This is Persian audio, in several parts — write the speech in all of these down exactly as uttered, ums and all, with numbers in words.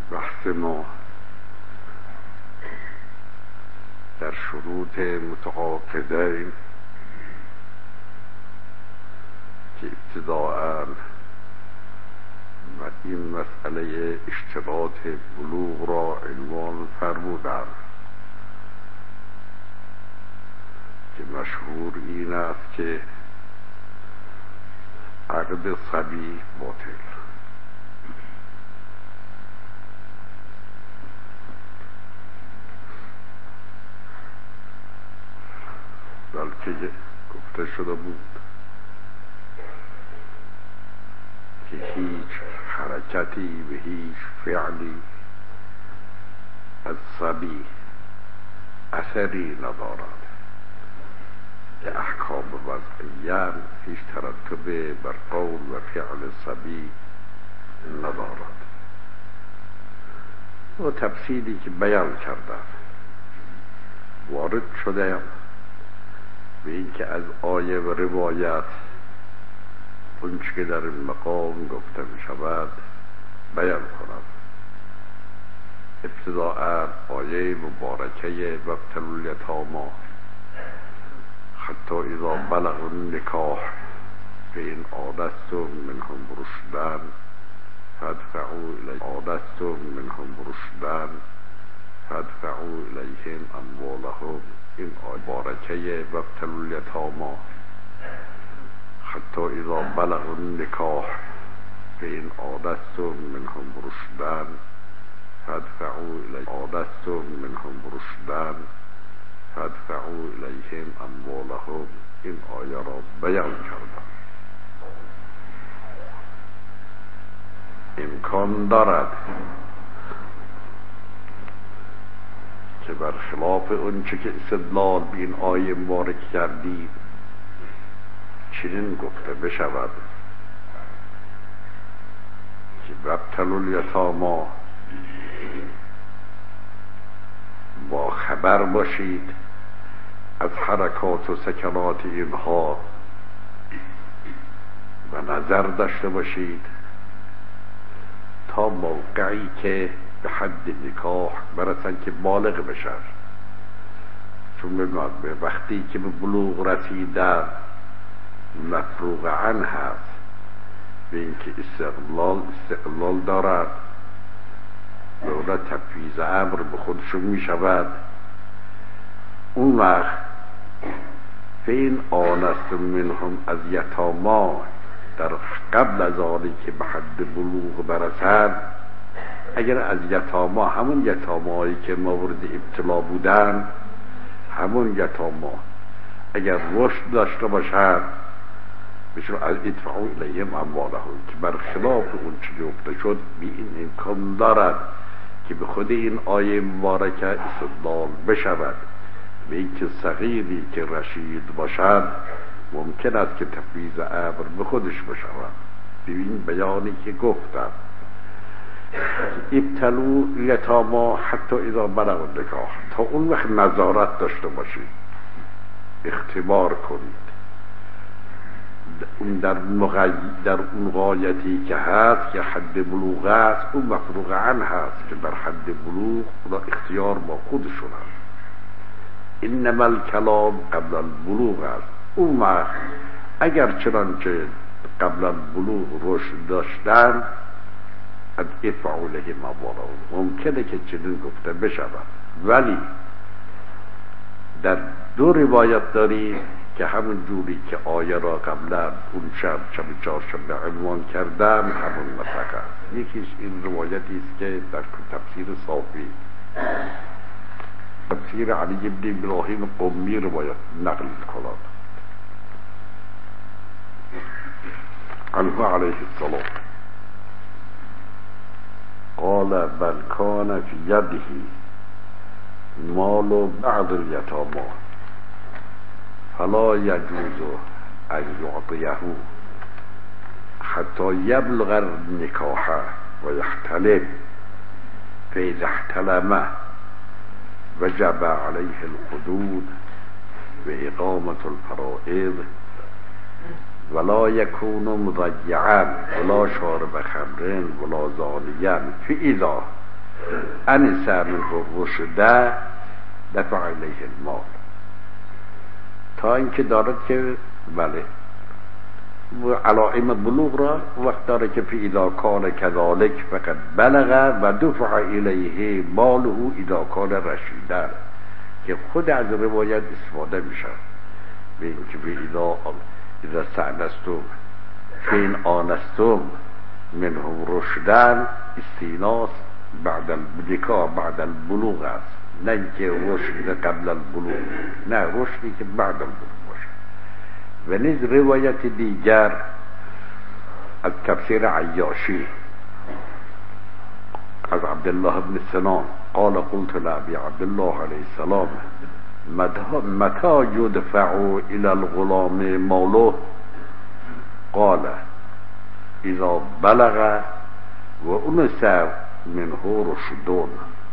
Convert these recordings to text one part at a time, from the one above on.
بحث ما در شروط متعاقدین که ابتداءً و این مسئله اشتراط بلوغ را عنوان فرمودند که مشهور این است که عقد صبی باطل، بلکه گفته شده بود که هیچ حرکتی و هیچ فعلی از صبی اثری ندارد که احکام وضعیه هیچ ترتب بر قول و فعل صبی ندارد. و تفصیلی که بیان کردم وارد شده به این که از آیه و روایت اونچه که در این مقام گفته می شود بیان کنم. ابتداء آیه مبارکه وابتلوا الیتامی حتی اذا بلغوا النکاح فإن آنستم منهم رشدا فادفعوا الیهم آنستم منهم رشدا فادفعوا الیهم اموالهم. این آیه مبارکه وابتلوا الیتامی حتی اذا بلغوا النکاح فإن آنستم منهم رشدا فادفعوا الیهم آنستم منهم رشدا فادفعوا الیهم اموالهم. این آیه را بیان کردم. امکان دارد که برخلاف اونچه که استدلال به این آیه مبارک کردید چنین گفته بشود که وابتلوا الیتامی با خبر باشید از حرکات و سکنات اینها و نظر داشته باشید تا موقعی که به حد نکاح برسن که بالغ بشن، چون به وقتی که به بلوغ رسیدن مفروغ عنه هست به اینکه استقلال استقلال دارد دولت تفویض امر به خودشون می شود. اون وقت فین آنستم منهم از یتاما در قبل از آنی که به حد بلوغ برسند، اگر از یتاما همون یتامایی که مورد ابتلا بودن همون یتاما اگر رشد داشته باشند بشون از ادفعوا الیهم اموالهم که برخلاف اون چه گفته شد بی این امکان دارد که به خود این آیه مبارکه استدلال بشود به اینکه صغیری که رشید باشد ممکن است که تفویض امر به خودش بشود. ببین بیانی که گفتم ابتلوا الیتامی حتی اذا بلغوا النکاح، تا اون وقت نظارت داشته باشید، اختبار کنید اون در مغی... در اون غایتی که هست که حد بلوغ است اون مفروغ عنه هست که در حد بلوغ اونا اختیار با خودشون هست. انما الکلام قبل البلوغ است. اون وقت اگر چنانچه قبل البلوغ رشد داشتن از ادفعوا الیهم اموالهم ممکنه که چنین گفته بشود، ولی در دو روایت داریم که همون جوری که آیه را قبلا اون شب شب چهارشنبه عنوان کردم همون مسلک است. یکیش این روایتی است که در تفسیر صافی تفسیر علی ابن ابراهیم قمی روایت نقل کنند عنه علیه السلام قال بل کان فی یده مال بعض الیتامی فلا یجوز ان یعطیه حتی یبلغ النکاح و یحتلم فاذا احتلم وجب علیه الحدود و اقامة الفرائض ولا یکون مضیعا ولا شارب خمر ولا زانیا فاذا انس منه رشده دفع الیه المال، تا اینکه دارد که بله علائم بلوغ را وقت داره که فی اذا کان کذالک فقط بلغ و دفع الیه ماله اذا کان رشیدا، که خود از روایت استفاده میشه به اینکه فی اذا اذا استأنستم فین آنستم منهم رشدن استیناس بعد النکاح بعد البلوغ است، نه اینکه رشد قبل البلوغ، نه رشدی که بعد البلوغ باشه. و نیز روایت دیگر از تفسیر عیاشی از عبدالله بن سنان قال قلت لأبي عبدالله علیه السلام متى يدفع الى الغلام ماله؟ قال اذا بلغ و انس منه رشدون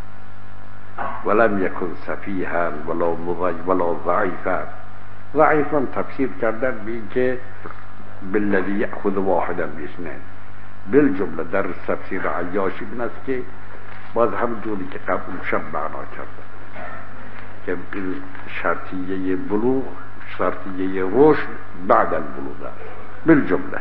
ولم يكن سفيها ولا مضي ولا ضعيفا. ضعیفا تفسیر کردن به اینکه بالذی یأخذ واحدا باثنين، بالجمله در تفسیر عیاشی این است که باز هم جوری که قبل شب معنا کردن که شرطیه بلوغ شرطیه رشد بعد البلوغ است بالجمله.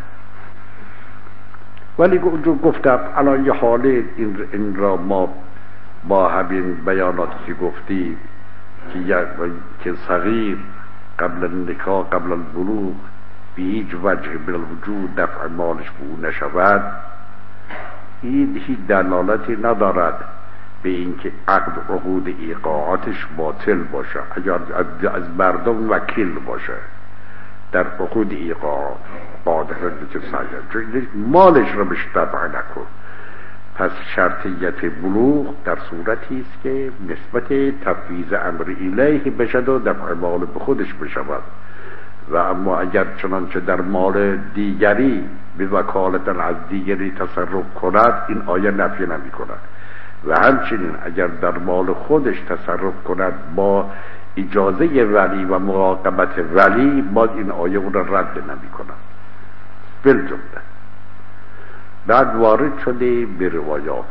ولی اونجور گفتم الان یه حاله این, این را ما با همین بیاناتی که گفتیم که, که صغیر قبل النکاح قبل البلوغ به هیچ وجه بالوجود دفع مالش به او نشود، این هیچ دلالتی ندارد به اینکه عقد عقود ایقاعاتش باطل باشه اگر از مردم وکیل باشه در عقود ایقاعات قادر که ساید مالش رو بهش دفع نکن. پس شرطیت بلوغ در صورتی است که نسبت تفویض امر الیه بشد و دفع مال به خودش بشود. و اما اگر چنانچه در مال دیگری به وکالت از دیگری تصرف کند این آیه نفی نمی کند، و همچنین اگر در مال خودش تصرف کند با اجازه ولی و مراقبت ولی باز این آیه او را رد نمی کند بالجمله. بعد وارد شده به روایات.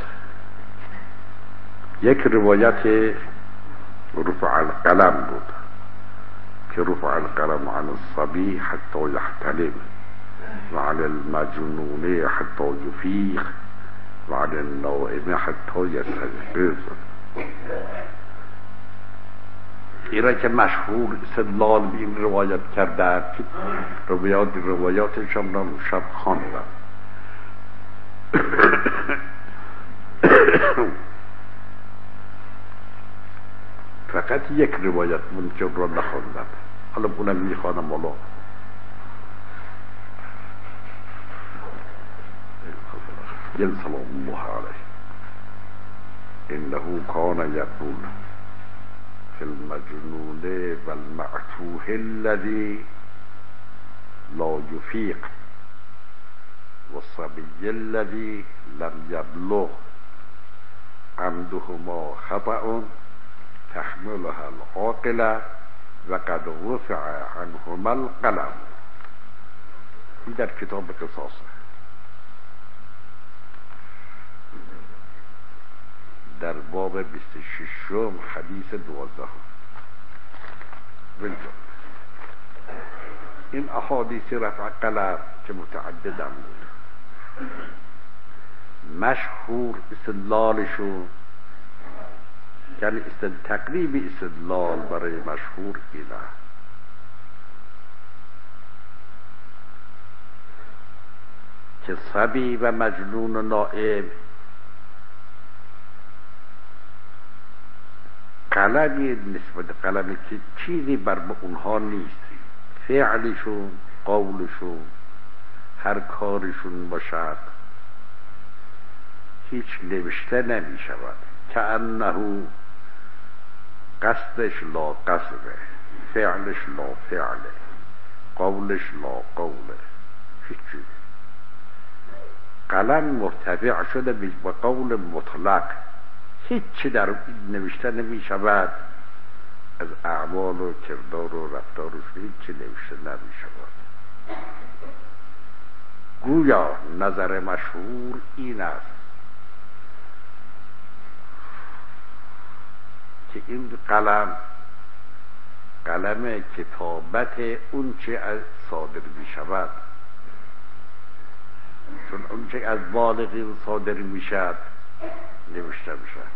یک روایت رفع القلم بود که رفع القلم عن الصبی حتی یحتلم و عن المجنون حتی یفیق و عن النائم حتی یستيقظ. ایرا که مشهور استدلال به این روایت کرده که روایات روایاتش هم را شب خواندم. فقط یک روایت ممکن را نخواندم، حالا اونم میخوانم. حالا سلام الله علیه انه کان یقول فی المجنون والمعتوه الذی لا یفیق والصبي الذي لم يبلغ عمدهما خطأ تحملها العاقلة وقد رفع عنهما القلم. این در کتاب قصاصه، در باب بیست و ششم حدیث دوازده. این احادیث رفع قلم که متعددن بود، مشهور استدلالشون یعنی استد تقریبی استدلال برای مشهور اینه که صبی و مجنون و نائم قلمی نسبت قلمی که چیزی بر اونها نیست، فعلشون قولشون هر کارشون باشد هیچ نوشته نمی شود، که انه قصدش لا قصده، فعلش لا فعله، قولش لا قوله، هیچی. قلم مرتفع شده به قول مطلق، هیچی در نوشته نمی شود از اعمال و کردار و رفتارش، هیچی نوشته نمی شود. گویا نظر مشهور این است که این قلم قلم کتابت اون چه از صادر می شود، چون اون چه از بالغین صادر می شود نوشته می شود.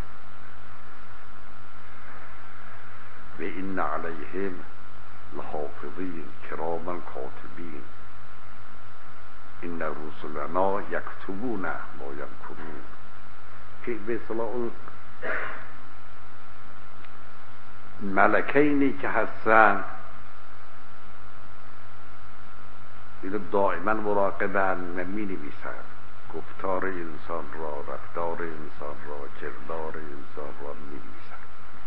و این علیهم لحافظین کراما کاتبین این رسلنا یکتبون ما یمکرون، که به اصطلاح اون ملکینی که هستن اینو دائما مراقبن و می نویسن گفتار انسان را، رفتار انسان را، کردار انسان را می نویسن.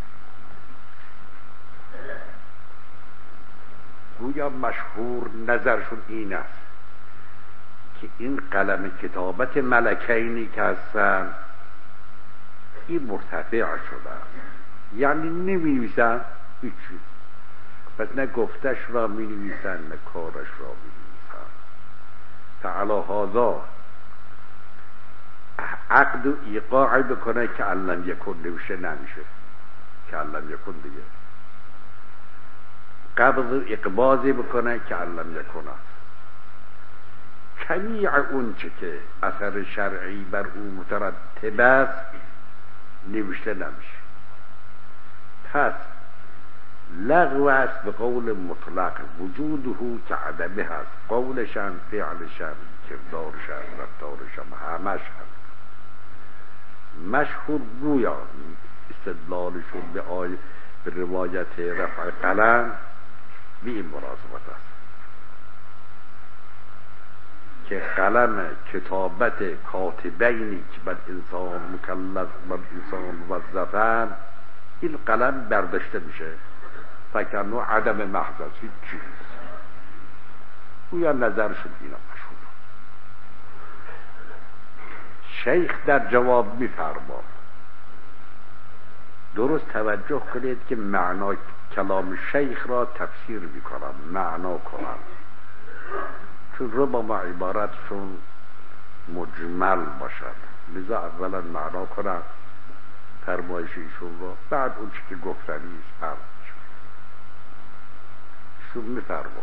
گویا مشهور نظرشون این است که این قلم کتابت ملکینی که هستن این مرتفع شده است، یعنی نمی نویسن هیچی، پس نه گفتش را می نویسن نه کارش را می نویسن. تعالی هذا عقد و ایقاعی بکنه که علم یکن نوشه نمیشه، که علم یکن دیگه قبض و اقباضی بکنه که علم یکن است. جمیع اون چه که اثر شرعی بر او مترتب است نوشته نمیشه. پس لغو است به قول مطلق، وجوده که عدمه هست، قولشم، فعلشم، کردارشم، رفتارشم، همش هست. مشهور گویا استدلالشون به آیه به روایت رفع قلم به این مناسبت است که قلم کتابت کاتبینی که بر انسان مکلف بر انسان موظفن این قلم برداشته میشه، فکنو عدم محض است، هیچ چیز. گویا نظرشون اینا مشهور. شیخ در جواب میفرماد درست توجه کنید که معنا کلام شیخ را تفسیر میکنم، معنا کنم، چون ربما عبارتشون مجمل باشد، لذا اولا معنا کنم فرمایش ایشون را، بعد اون چی که گفتنی است فرمایش ایشون میفرماد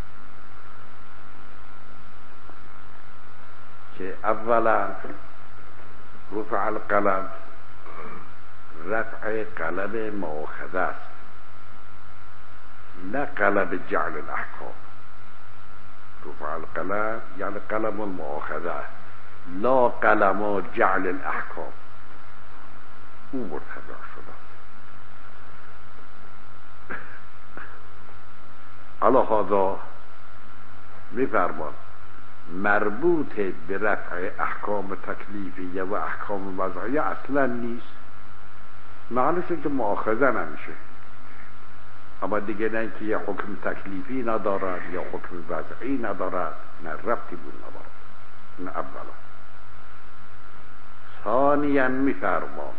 که اولا رفع القلم، رفع قلم مؤاخذه است، نه قلم جعل الاحکام. رفع القلم یعنی قلم المؤاخذه، لا قلم جعل الاحکام، او مرتفع شده است. علی هذا میفرمان مربوط به رفع احکام تکلیفیه و احکام وضعیه اصلا نیست، معنیش که مؤاخذه نمیشه، اما دیگه نه که یه حکم تکلیفی ندارد یا حکم وضعی ندارد، نه ربطی بود ندارد. نه اولا. ثانیا میفرمان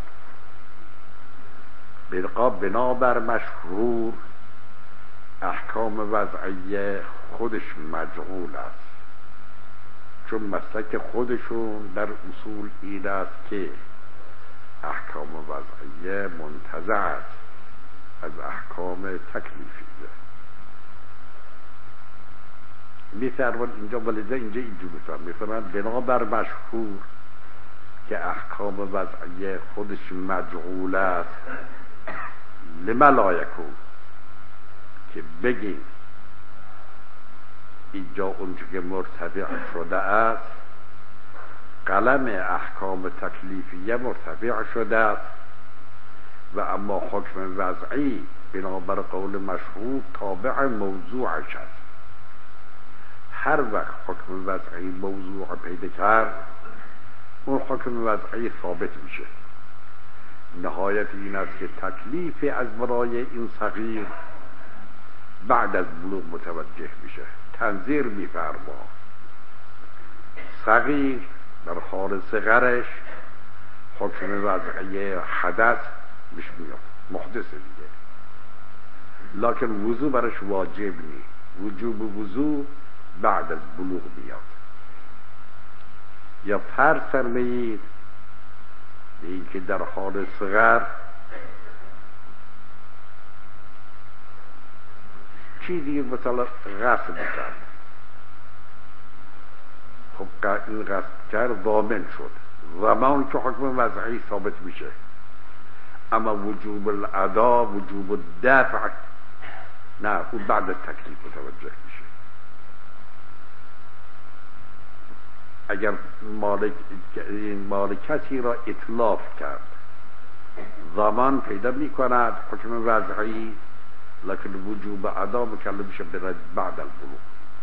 بالقاب بنابر مشهور احکام وضعیه خودش مجعول است، چون مسلک خودشون در اصول این است که احکام وضعیه منتزع است از احکام تکلیفیه. میفرمان اینجا ولذا اینجا اینجا میفرمان میفرمان بنابر مشهور که احکام وضعیه خودش مجعول است، لما لا یکون، که بگیم اینجا اونجا که مرتفع شده است قلم احکام تکلیفیه مرتفع شده است و اما حکم وضعی بنابر قول مشهور تابع موضوعش است. هر وقت حکم وضعی موضوع پیدا کرد اون حکم وضعی ثابت میشه. نهایت این است که تکلیف از برای این صغیر بعد از بلوغ متوجه میشه. تنظیر میفرما صغیر در حال صغرش حکم وضعی حدث بهش میاد، محدث دیگه، لکن وضو برش واجب نی، وجوب وضو بعد از بلوغ میاد. یا فرض فرمایید به این که در حال صغر چیزی مثلا غصب کرد، خب این غصب کرد ضامن شد، زمان که حکم وضعی ثابت میشه، اما وجوب الادا وجوب الدفع نه، اون بعد از تکلیف متوجه میشه. اگر مالک این مالک کسی را اتلاف کرد زمان پیدا میکند حکم وضعی، لکن وجوب ادا مکلف میشه برد بعد البلوغ.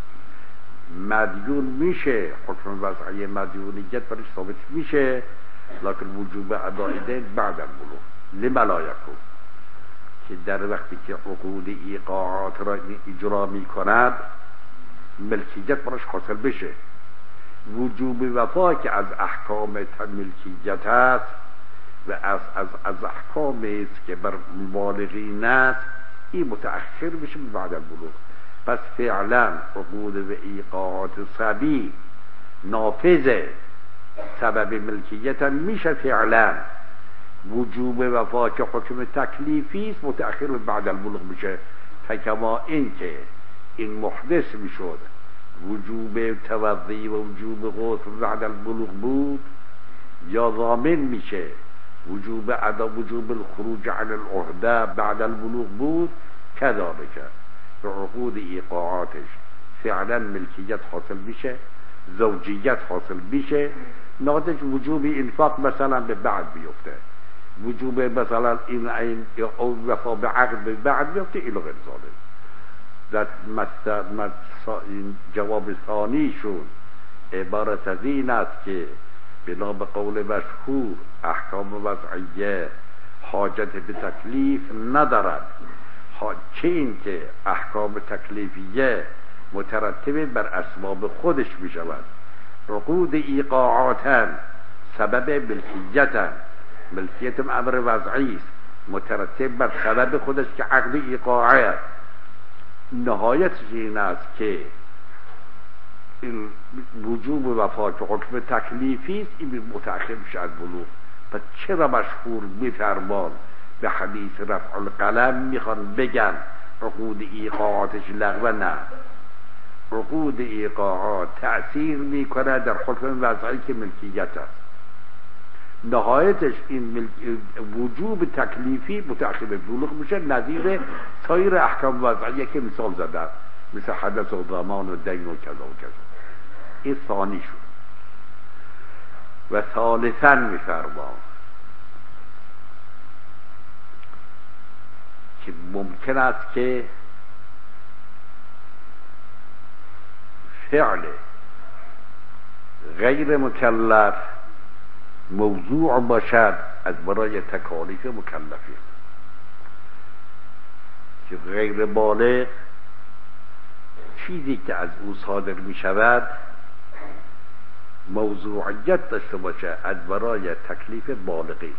مدیون میشه، حکم وضعی مدیونیت برش ثابت میشه، لکن وجوب ادای دین بعد البلوغ. لما لا یکون، که در وقتی که عقود ایقاعات را اجرا میکند ملکیت برش حاصل بشه. وجوب وفا که از احکام ملکیت است و از از از احکامی است که بر بالغین است، این متأخر بشه بعد البلوغ. پس فعلا عقود و ایقاعات صبی نافذ سبب ملکیت هم میشه. فعلا وجوب وفا که حکم تکلیفی است متأخر بعد البلوغ میشه. فکما این که این محدث میشد وجوب توضی و وجوب غسل بعد البلوغ بود، یا ضامن میشه وجوب ادا وجوب الخروج عن العهده بعد البلوغ بود، کذالک به عقود ایقاعاتش فعلا ملکیت حاصل میشه، زوجیت حاصل میشه، ناتج وجوب انفاق مثلا به بعد بیفته، وجوب مثلا این این او وفا به عقد به بعد بیفته، ایلو غیر ذالک. در این جواب ثانی شون عبارت از این است که بنا به قول مشهور احکام وضعیه حاجت به تکلیف ندارد، چه این که احکام تکلیفیه مترتب بر اسباب خودش می شود. عقود ایقاعاتا سبب ملکیتا، ملکیت امر وضعی است مترتب بر سبب خودش که عقد ایقاعه. نهایتش این است که این وجوب وفا که حکم تکلیفی است این متأخر میشه از بلوغ. پس چرا مشهور میفرمان به حدیث رفع القلم میخوان بگن عقود ایقاعاتش لغو؟ نه، عقود ایقاعات تأثیر میکنه در حکم وضعی که ملکیت است. نهایتش این ملک... وجوب تکلیفی متأخر به بلوغ میشه، نظیر سایر احکام وضعیه که مثال زدن، مثل حدث و ضمان و دین و کذا و کذا. این ثانی شد. و ثالثا میفرما که ممکن است که فعل غیر مکلف موضوع باشد از برای تکالیف مکلفین، که غیر بالغ چیزی که از او صادر می شود موضوعیت داشته باشه از برای تکلیف بالغی.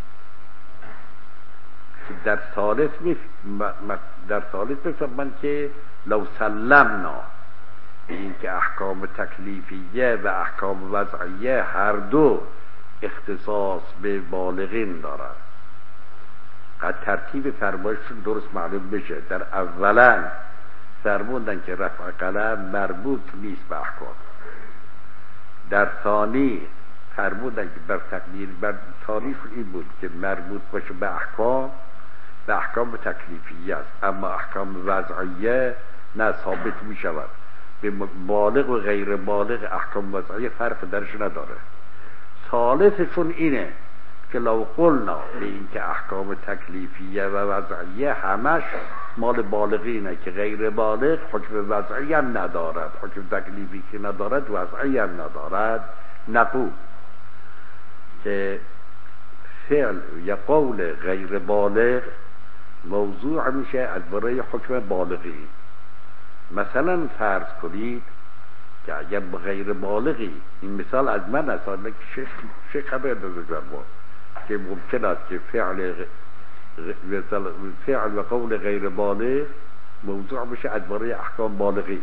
در ثالث می در ثالث میفهمن که لو سلمنا، این که احکام تکلیفیه و احکام وضعیه هر دو اختصاص به بالغین دارد، قد ترتیب فرمایششون درست معلوم بشه. در اولا فرمودن که رفع قلم مربوط نیست به احکام، در ثانی فرمودن که بر تقدیر بر ثانیشون این بود که مربوط باشه به احکام و احکام تکلیفیه است، اما احکام وضعیه نه ثابت می شود. به بالغ و غیر بالغ احکام وضعیه فرق درش نداره. ثالثشون اینه که لو قلنا به این که احکام تکلیفیه و وضعیه همش مال بالغینه که غیر بالغ حکم وضعی هم ندارد، حکم تکلیفی که ندارد وضعی هم ندارد، نقول که فعل یا قول غیر بالغ موضوع میشه از برای حکم بالغی. مثلا فرض کنید که اگر غیر بالغی، این مثال از من اصلا که شیخ شیخ خبر داده ما که ممکن است که فعل فعل و قول غیر بالغ موضوع بشه از برای احکام بالغی.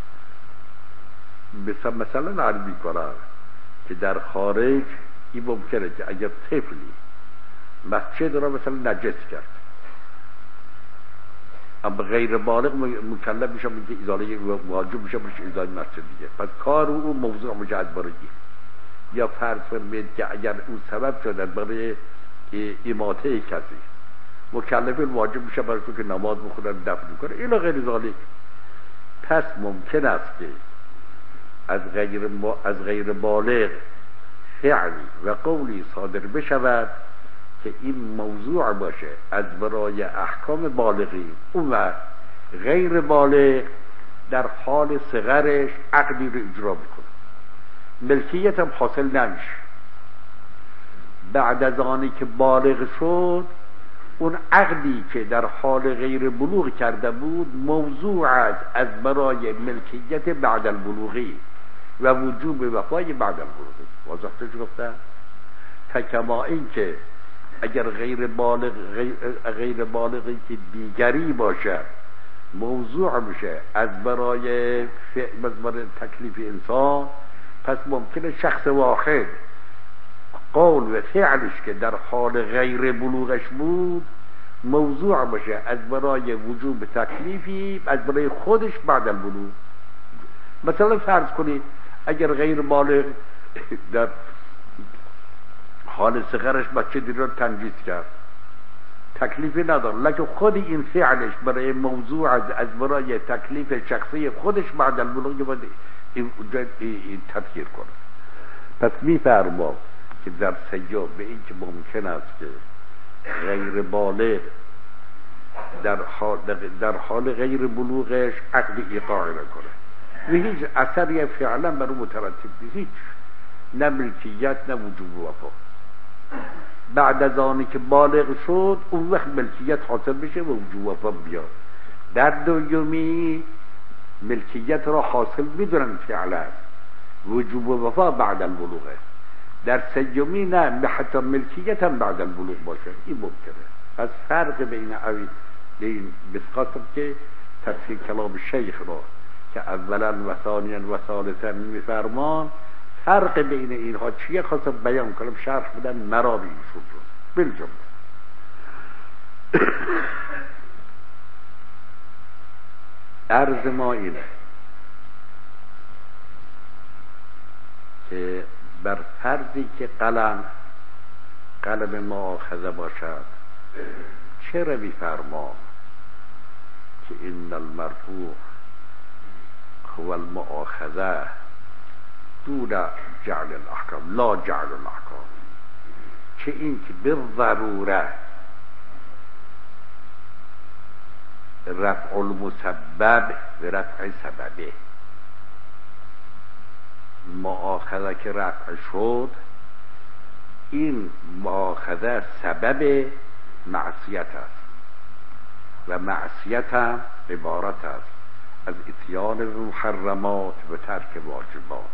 مثلا مثلا عربی کنم که در خارج این ممکنه که اگر طفلی مسجد را مثلا نجس کرد، اما غیر بالغ مکلف میشه که ازاله واجب میشه بشه ازاله مسجد دیگه. پس کار او موضوع مجدبرگی. یا فرض فرمید که اگر اون سبب شدن برای اماته کسی، مکلف واجب میشه برای که نماز بخونن دفن کنه اینا غیر ذالک. پس ممکن است که از غیر از غیر بالغ فعلی و قولی صادر بشود که این موضوع باشه از برای احکام بالغی، اون غیر بالغ در حال صغرش عقدی رو اجرا میکنه، ملکیت هم حاصل نمیشه. بعد از آنی که بالغ شد اون عقدی که در حال غیر بلوغ کرده بود موضوع است از برای ملکیت بعد البلوغی و وجوب وفای بعد البلوغی. واضح تش گفتم؟ تکما این که اگر غیر بالغ غیر, غیر بالغی که دیگری باشه موضوع میشه از برای برای تکلیف انسان، پس ممکنه شخص واحد قول و فعلش که در حال غیر بلوغش بود موضوع باشه از برای وجوب تکلیفی از برای خودش بعد البلوغ. مثلا فرض کنید اگر غیر بالغ در حال صغرش بچه دیر رو تنجیس کرد، تکلیفی نداره، لکن خود این فعلش برای موضوع از, از برای تکلیف شخصی خودش بعد البلوغ باید این, این تذکیر کنه. پس میفرما که در سیاه به این که ممکن است که غیر بالغ در حال, در حال غیر بلوغش عقد ایقاع نکنه و هیچ اثری فعلا بر اون مترتب نیست، هیچ، نه ملکیت نه وجوب وفا. بعد از آنی که بالغ شد اون وقت ملکیت حاصل بشه و وجوب وفا بیاد. در دومی ملکیت را حاصل میدونن فعلا، وجوب وفا بعد البلوغه. در سیومی نه، حتی ملکیت هم بعد البلوغ باشه، این ممکنه. پس فرق بین اوی این بسقاطم که تفسیر کلام شیخ را که اولا و ثانیا و ثالثا میفرمان، فرق بین اینها چیه خواستم بیان کنم، شرح بدن مرا به ایشون رو بالجمله. عرض ما اینه که بر فرضی که قلم قلم مؤاخذه باشد چرا میفرما که ان المرفوع هو المؤاخذه دون جعل الاحکام لا جعل الاحکام، که این که بالضروره رفع المسبب و رفع سببه، مؤاخذه که رفع شد این مؤاخذه سبب معصیت است و معصیت هم عبارت است از اتیان محرمات و ترک واجبات.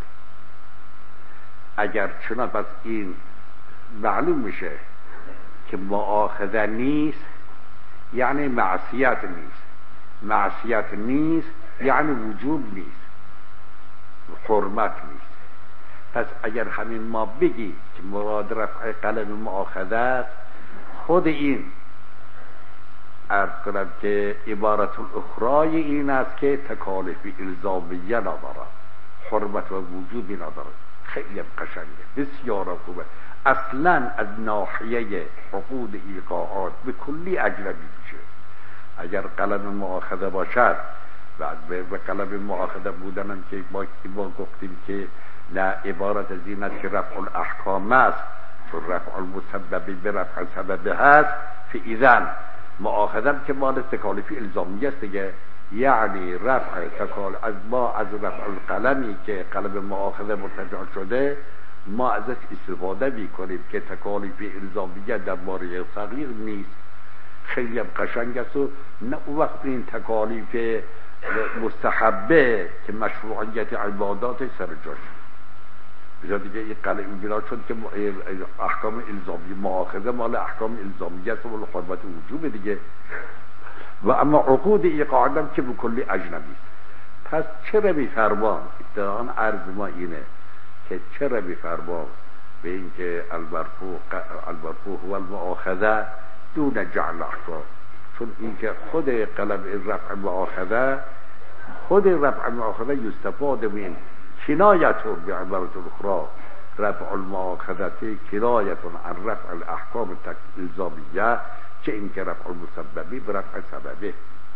اگر چنان پس این معلوم میشه که مؤاخذه نیست یعنی معصیت نیست، معصیت نیست یعنی وجوب نیست، حرمت نیست. پس اگر همین ما بگی که مراد رفع قلم مؤاخذه است، خود این عرض کنم که عبارت الاخرای این است که تکالیف الزامیه ندارد، حرمت و وجوبی ندارد. خیلی قشنگه، بسیار خوبه. اصلا از ناحیه عقود ایقاعات به کلی اجنبی میشه. اگر قلم مؤاخذه باشد و به قلم مؤاخذه بودنم که ما با گفتیم که نه عبارت از این است که رفع الاحکام است، چون رفع المسببی به رفع سبب هست، فاذن مؤاخذه که مال تکالیفی الزامیه است دیگه، یعنی رفع تکال از ما از رفع القلمی که قلم مؤاخذه مرتفع شده ما ازش استفاده میکنیم که تکالیفی الزامیه در باره صغیر نیست. خیلی قشنگ است و نه وقت این تکالیف مستحبه که مشروعیت عبادات سر جاش بجا دیگه این قلعه بنا شد که احکام الزامی مؤاخذه مال احکام الزامیه است و حرمت وجوب دیگه، و اما عقود ایقاعدم که بکلی اجنبی است. پس چرا میفرمان ادعان عرض ما اینه که چرا میفرمان به این که المرفوع المرفوع هو المؤاخذه دون جعل احکام، چون این که خود قلم رفع مؤاخذه خود رفع مؤاخذه یستفاد من کنایت به عبارت اخرى رفع المؤاخذه کنایت عن رفع الاحکام الزامیه، چه این که رفع المسببی به رفع سببه.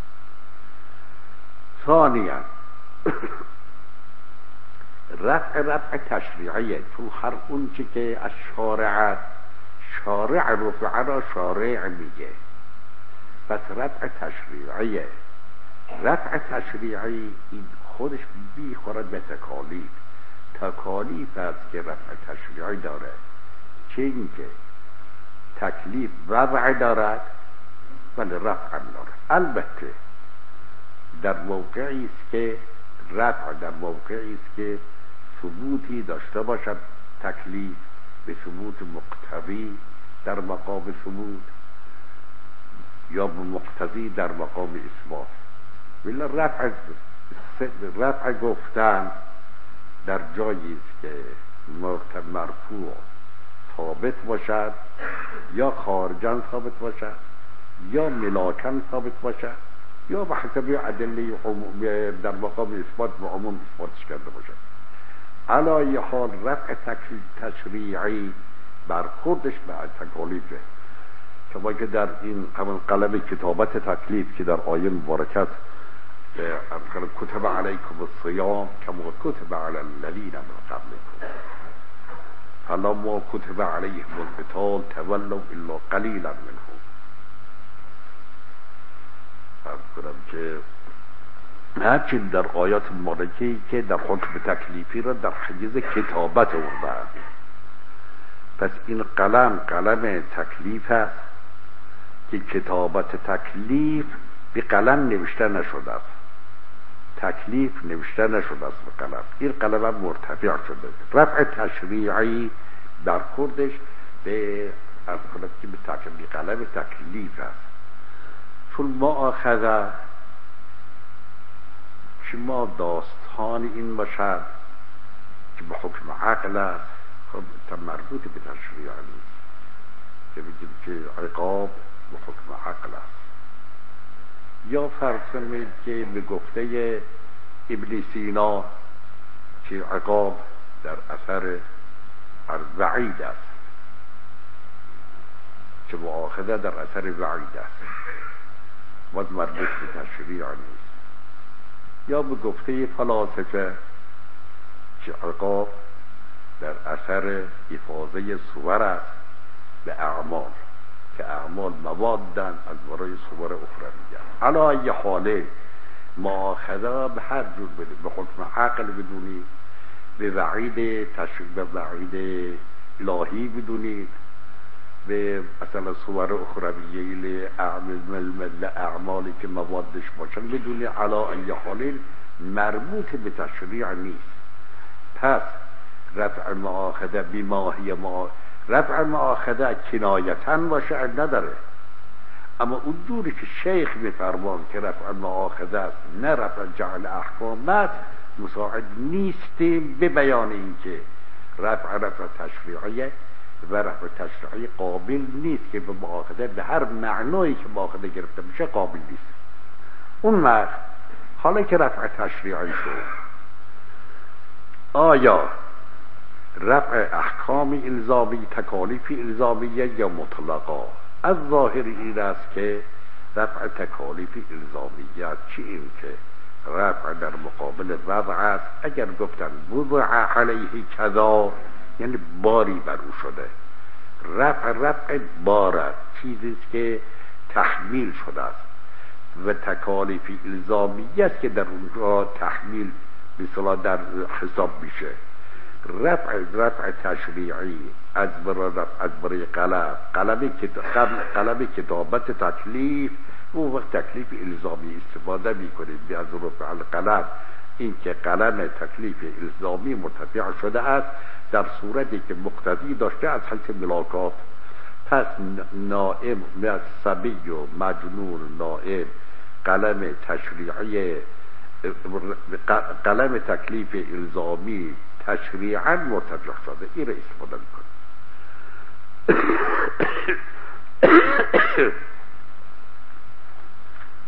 ثانیا رفع رفع تشریعیه، چون هر اون چی که از شارع شارع رفع را شارع میگه، پس رفع تشریعیه. رفع تشریعی این خودش بیخورد به تکالیف. تکالیف است که رفع تشریعی داره، چه این که تکلیف وضع دارد ولی رفع هم دارد. البته در موقعی است که رفع در موقعی است که ثبوتی داشته باشد تکلیف به ثبوت مقتضی در مقام ثبوت یا به مقتضی در مقام اثبات. ولی رفع رفع گفتن در جایی است که مرفوع ثابت باشد یا خارجاً ثابت باشد یا ملاکاً ثابت باشد یا به حسب ادله در مقام اثبات به عموم اثباتش کرده باشد. علی حال رفع تشریعی برخوردش به تکالیفه، کما که در این همون قلم کتابت تکلیف که در آیه مبارکت کتب علیکم الصیام کما کتب علی الذین من قبلکم فلما کتب علیهم القتال تولوا الا قلیلا منهم. فرض کنم که هرچند در آیات مبارکه که در حکم تکلیفی را در حیز کتابت آوردند، پس این قلم قلم تکلیف است که کتابت تکلیف به قلم نوشته نشده است، تکلیف نوشته نشده است به قلم، این قلم هم مرتفع شده. رفع تشریعی برخوردش به از خلق که به تکلیف قلم تکلیف است، چون مؤاخذه شما داستان این باشد که به حکم عقل است، خب مربوط به تشریع نیست، که بگیم که عقاب به حکم عقل است. یا فرض کنید که به گفته ابن سینا که عقاب در اثر وعید است، که مؤاخذه در اثر وعید است و مربوط به تشریع نیست. یا به گفته فلاسفه که عقاب در اثر افاضه صور است به اعمال، که اعمال موادن از برای صور اخرویه. علی ای حاله مؤاخذه به هر جور بدید، به حکم عقل بدونید، به وعید تشریع به وعید الهی بدونید، به مثلا صور اخرویه اعمالی که موادش باشن بدونید. علی ای حاله مربوط به تشریع نیست. پس رفع مؤاخذه بیماهی ما رفع مؤاخذه کنایتاً باشه نداره، اما اون جوری که شیخ میفرمان که رفع مؤاخذه است نه رفع جعل احکام است، مساعد نیستیم به بیان این که رفع رفع تشریعیه و رفع تشریعی قابل نیست که به مؤاخذه به هر معنایی که مؤاخذه گرفته میشه قابل نیست. اون وقت حالا که رفع تشریعی شد، آیا رفع احکام الزامی تکالیف الزامیه یا مطلقا؟ از ظاهر این است که رفع تکالیف الزامیه چی این که رفع در مقابل وضع است. اگر گفتن وضع علیه کذا یعنی باری بر او شده، رفع رفع بار است، چیزی است که تحمیل شده است و تکالیف الزامیه است که در اونجا تحمیل مثلا در حساب میشه. رفع رفع تشریعی از برای رفع از برای قلم قلم قلم کتابت تکلیف، اون وقت تکلیف الزامی استفاده میکنید به از رفع القلم، این که قلم تکلیف الزامی مرتفع شده است در صورتی که مقتضی داشته از حیث ملاکات. پس نائم صبی و مجنون نائم قلم تشریعی قلم تکلیف الزامی تشریعاً مرتفع شده، این را استفاده میکنه.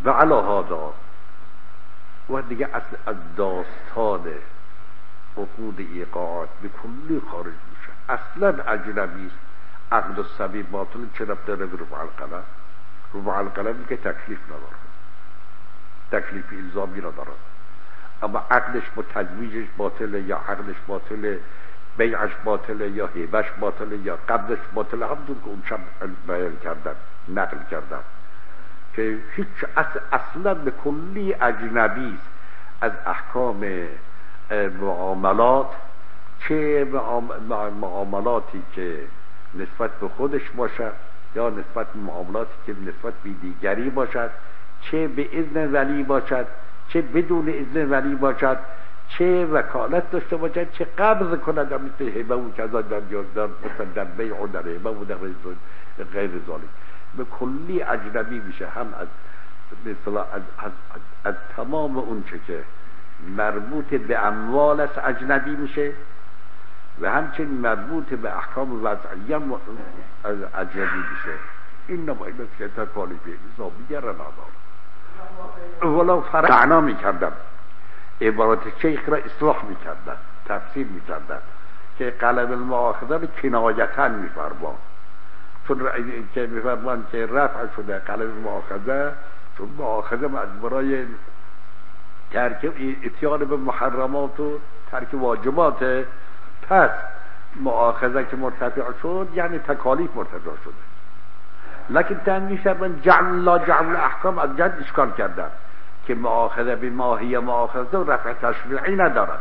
و علی هذا و دیگه اصل از داستان عقود ایقاعات به کلی خارج میشه. اصلا اجنبی است. عقد السبی باطل چه ربط داره به ربع القلم؟ ربع القلم که تکلیف نداره، تکلیف الزامی را داره، اما عقدش با تجویزش باطله یا عقدش باطله، بیعش باطله یا هیبش باطله یا قبضش باطله. همونطور که اون شب بیان کردن، نقل کردن که هیچ اصل اصلا به کلی اجنبی است از احکام معاملات، چه معاملاتی که نسبت به خودش باشد یا نسبت به معاملاتی که نسبت به دیگری باشد، چه به اذن ولی باشد چه بدون اذن ولی باشد، چه وکالت داشته باشد چه قبض کند، مثل هبه و کذا در در مثلا در بیع و در هبه و در غیر ذالک به کلی اجنبی میشه. هم از مثلا از, از, از, از تمام اون چه که مربوط به اموال است اجنبی میشه و همچنین مربوط به احکام وضعیه از اجنبی میشه. این نمایی است که تکالیف نظامیه را نداره. ولو فرق معنا میکردم، عبارت شیخ را اصلاح میکردن، تفسیر میکردن که قلم المؤاخذه به کنایتا میفرمان، چون که میفرمان که رفع شده قلم المؤاخذه، چون مؤاخذه برای ترک اتیان به محرمات و ترک واجبات، پس مؤاخذه که مرتفع شد یعنی تکالیف مرتفع شده. لکن تنویش من جعل لا جعل احکام از جد اشکال کردن که مؤاخذه به ماهی مؤاخذه و رفع تشریعی ندارد،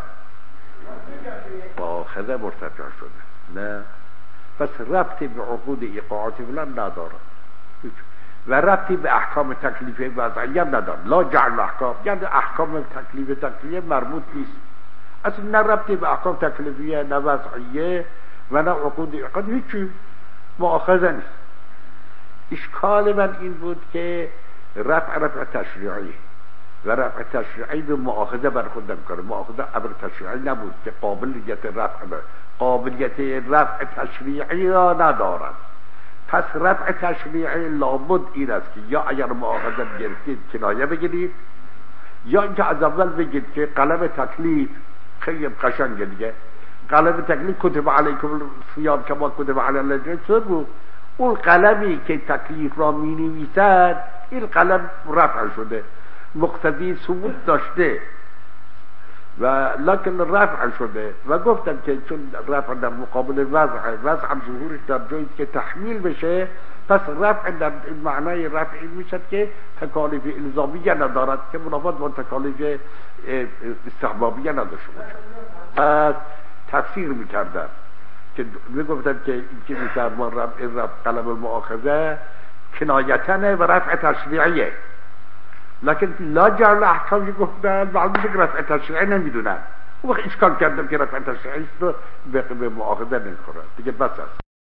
مؤاخذه مرتفع شده نه، پس ربطی به عقود ایقاعاتی فلان نداره و ربطی به احکام تکلیفی وضعیه نداره. لا جعل احکام یعنی احکام تکلیف تکلیفی مربوط نیست، اصلا نه ربطی به احکام تکلیفیه نه وضعیه و نه عقود ایقاعاتی، هیچی مؤاخذه نیست. اشکال من این بود که رفع رفع تشریعی و رفع تشریعی به مؤاخذه برخورد نمی‌کنه. مؤاخذه امر تشریعی نبود که قابلیت رفع قابلیت رفع تشریعی را ندارد. پس رفع تشریعی لابد این است که یا اگر مؤاخذه گرفتید کنایه بگیرید، یا اینکه از اول بگید که قلم تکلیف خیلی قشنگه دیگه، قلم تکلیف کتب علیکم الصیام کما کتب علی الذین بود، اون قلمی که تکلیف را می نویسد این قلم رفع شده، مقتضی ثبوت داشته و لکن رفع شده و گفتم که چون رفع در مقابل وضع، وضع هم ظهورش در جایی که تحمیل بشه، پس رفع در معنای رفع این میشد که تکالیف الزامیه ندارد که منافات با تکالیف استحبابیه نداشته باشد. از تفسیر میکردم که میگفتم که این که میفرمان رفع رفع قلم المؤاخذه کنایتنه و رفع تشریعیه، لکن لا جعل احکامی گفتن معلومه که رفع تشریعی نمیدونن. اون وقت اشکال کردم که رفع تشریعی است و به مؤاخذه نمیخوره دیگه، بس است.